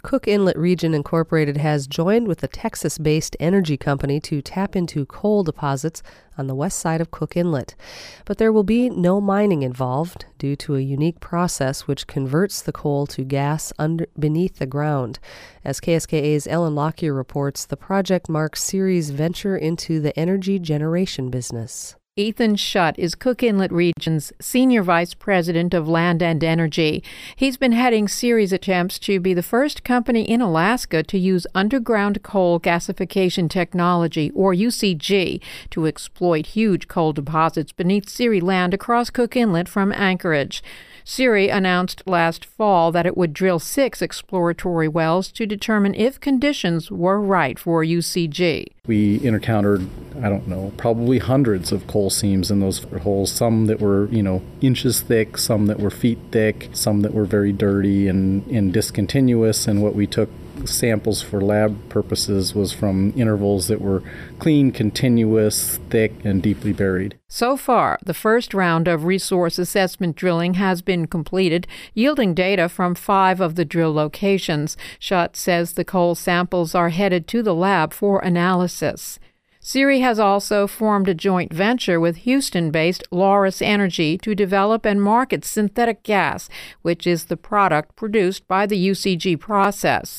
Cook Inlet Region Incorporated has joined with a Texas-based energy company to tap into coal deposits on the west side of Cook Inlet. But there will be no mining involved due to a unique process which converts the coal to gas beneath the ground. As KSKA's Ellen Lockyer reports, the project marks CIRI's venture into the energy generation business. Ethan Schutt is Cook Inlet Region's Senior Vice President of Land and Energy. He's been heading CIRI's attempts to be the first company in Alaska to use underground coal gasification technology, or UCG, to exploit huge coal deposits beneath CIRI land across Cook Inlet from Anchorage. CIRI announced last fall that it would drill 6 exploratory wells to determine if conditions were right for UCG. We encountered, probably hundreds of coal seams in those holes, some that were, inches thick, some that were feet thick, some that were very dirty and discontinuous, and what we took samples for lab purposes was from intervals that were clean, continuous, thick, and deeply buried. So far, the first round of resource assessment drilling has been completed, yielding data from 5 of the drill locations. Schutt says the coal samples are headed to the lab for analysis. CIRI has also formed a joint venture with Houston-based Laurus Energy to develop and market synthetic gas, which is the product produced by the UCG process.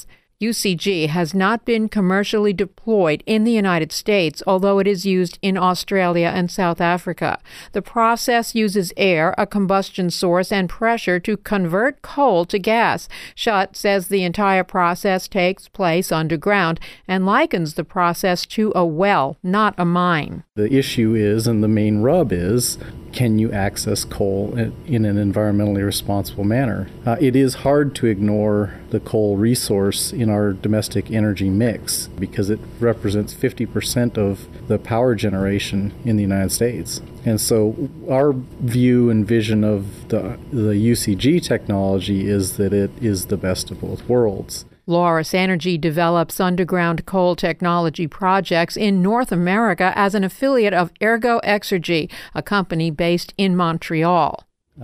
UCG has not been commercially deployed in the United States, although it is used in Australia and South Africa. The process uses air, a combustion source, and pressure to convert coal to gas. Schutt says the entire process takes place underground and likens the process to a well, not a mine. The issue is, and the main rub is, can you access coal in an environmentally responsible manner? It is hard to ignore the coal resource in our domestic energy mix because it represents 50% of the power generation in the United States. And so our view and vision of the UCG technology is that it is the best of both worlds. Laurus Energy develops underground coal technology projects in North America as an affiliate of Ergo Exergy, a company based in Montreal.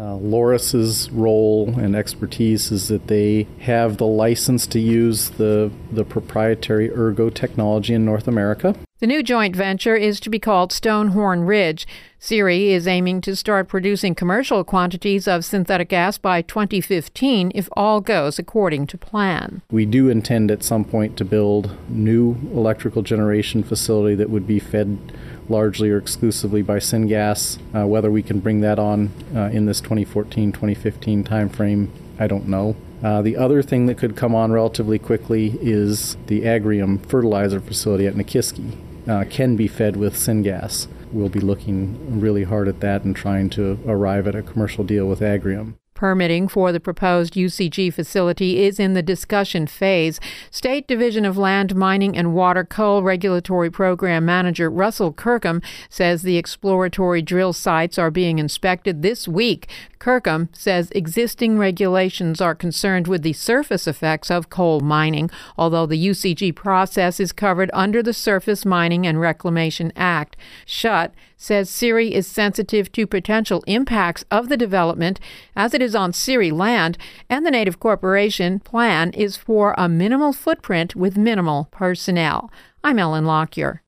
Laurus's role and expertise is that they have the license to use the proprietary Ergo technology in North America. The new joint venture is to be called Stonehorn Ridge. CIRI is aiming to start producing commercial quantities of synthetic gas by 2015 if all goes according to plan. We do intend at some point to build new electrical generation facility that would be fed largely or exclusively by syngas. Whether we can bring that on in this 2014-2015 timeframe, I don't know. The other thing that could come on relatively quickly is the Agrium fertilizer facility at Nikiski. Can be fed with syngas. We'll be looking really hard at that and trying to arrive at a commercial deal with Agrium. Permitting for the proposed UCG facility is in the discussion phase. State Division of Land, Mining, and Water Coal Regulatory Program Manager Russell Kirkham says the exploratory drill sites are being inspected this week. Kirkham says existing regulations are concerned with the surface effects of coal mining, although the UCG process is covered under the Surface Mining and Reclamation Act. Schutt says CIRI is sensitive to potential impacts of the development as it is on CIRI land, and the Native Corporation plan is for a minimal footprint with minimal personnel. I'm Ellen Lockyer.